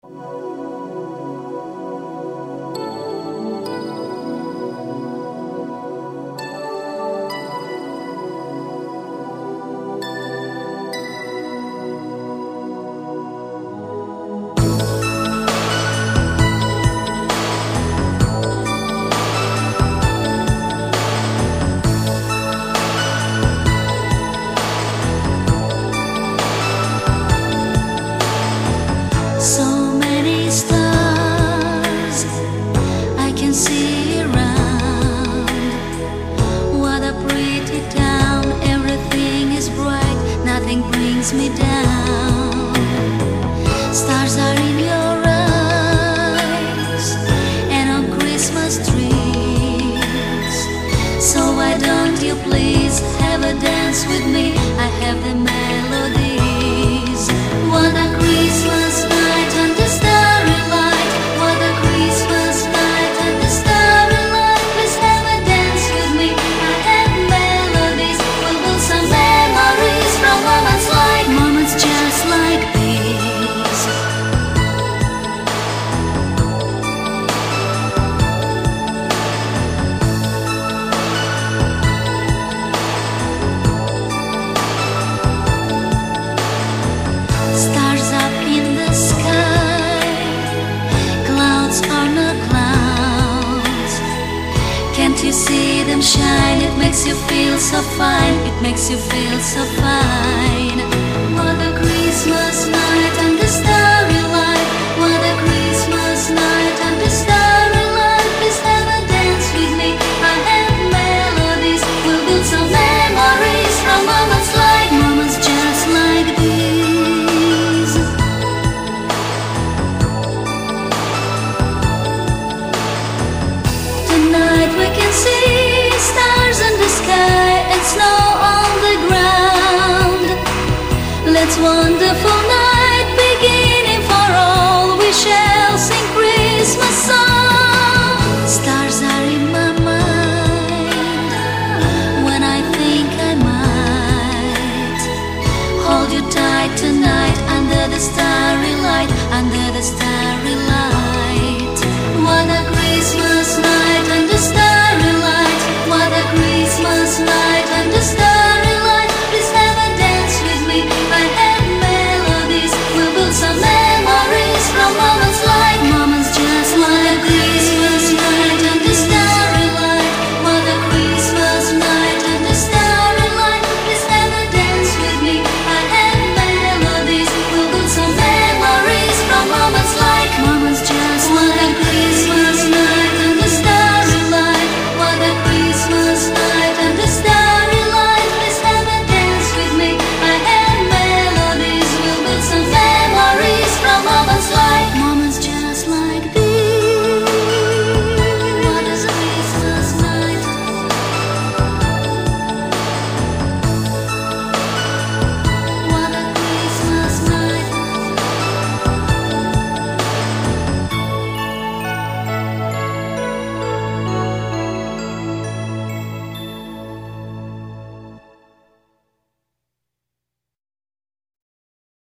So many stars I can see around. What a pretty town, everything is bright, nothing brings me down. Stars are in your eyes and on Christmas trees. So why don't you please have a dance with me? I have the melodies. What a Christmas night under starry light. What a Christmas night under starry light. Please have a dance with me. I have melodies. We'll build some memories from moments just like these. Stars up in the sky, clouds are not clouds. Can't you see them shine? It makes you feel so fine. It makes you feel so fine. What a